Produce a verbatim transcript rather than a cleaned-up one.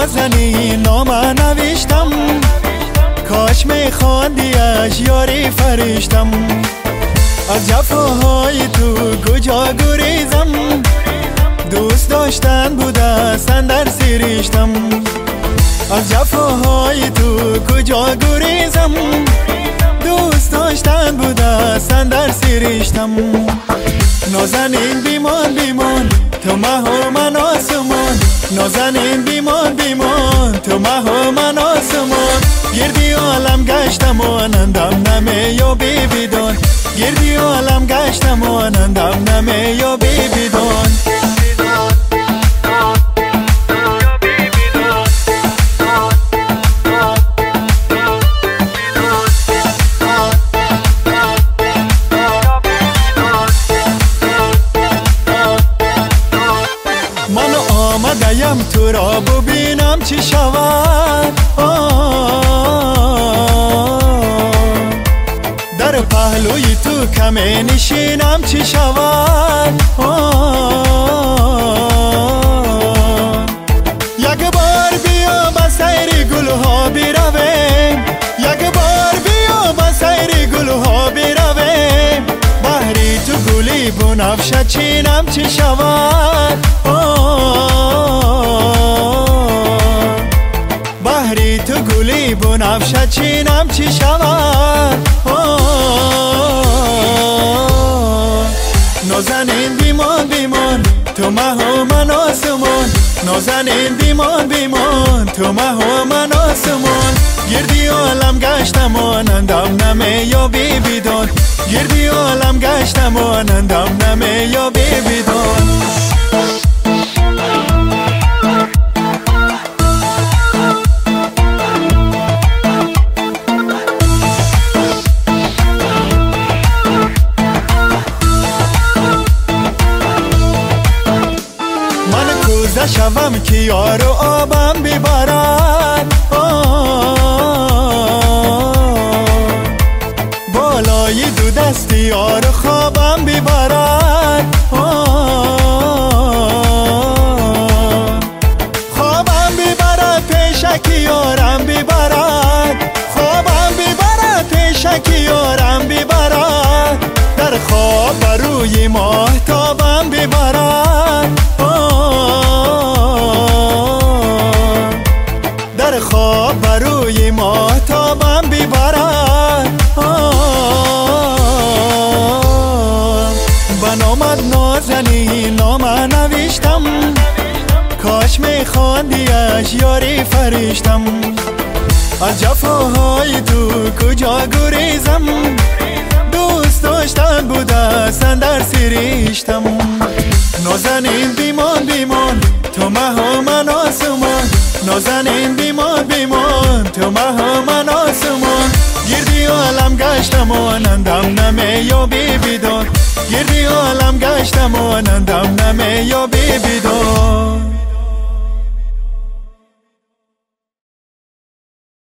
نازنی نامه نوشتم، کاش میخواندیش یاری فرشتم. از جفاهای تو کجا گریزم، دوست داشتن بوده سندر سریشتم. از جفاهای تو کجا گریزم، دوست داشتن بوده سندر سریشتم. نازنین بیمان بیمان تو مه و من آسمان، نازنین بیمان بیمان تو مه و من آسمان. گردی عالم گشتم و نندم نمیابی بیدان، گردی عالم گشتم و نندم نمیابی بیدان. آمدیم تو را ببینم چی شود، در پهلوی تو کمی نشینم چی شود. یک بار بیا با سیر گلها برویم، یک بار بیا با سیر گلها برویم. بحری تو گلی بنفشه چینم چی شود، بحری تو گلی بنفشه چینم چی شود. نازنین بیمان بیمان تو مه و من آسمان، نازنین بیمان بیمان تو مه و من آسمان. گردی عالم گشتم و نندم نمیابی بیدان، گردی عالم گشتم و نندم نمیابی بیدان. شوم که یار و آبم ببرد، بالای دو دست یار خوابم ببرد. خوابم ببرد پیشک یارم ببرد، خوابم ببرد پیشک یارم ببرد. در خواب روی ماهتابم ببرد، در خواب روی ماهتابم ببرد. بنامد نازنی نامه نوشتم، کاش میخواندیش یاری فرشتم. از جفاهای تو کجا گریزم، دوست داشتن بوده سندر سریشتم. نازنین بیمان بیمان تو مه و من آسمان، نازنین بیمان بیمان تو مه و من آسمان. گردی عالم گشتم و نندم نمیابی بیدان، گردی عالم گشتم و نندم نمیابی بیدان.